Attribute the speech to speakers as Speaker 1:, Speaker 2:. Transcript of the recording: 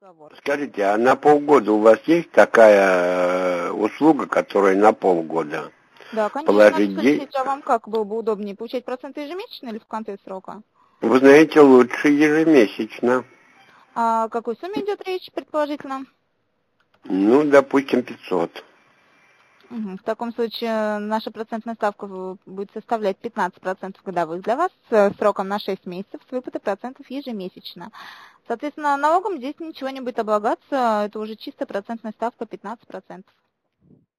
Speaker 1: договор.
Speaker 2: Скажите, а на полгода у вас есть такая услуга, которая на полгода?
Speaker 1: Да, конечно.
Speaker 2: Положить
Speaker 1: Скажите, а вам как было бы удобнее, получать проценты ежемесячно или в конце срока?
Speaker 2: Вы знаете, лучше ежемесячно.
Speaker 1: А о какой сумме идет речь, предположительно?
Speaker 2: Ну, допустим, 500.
Speaker 1: В таком случае наша процентная ставка будет составлять 15% годовых для вас с сроком на 6 месяцев с выплатой процентов ежемесячно. Соответственно, налогом здесь ничего не будет облагаться, это уже чистая процентная ставка 15%.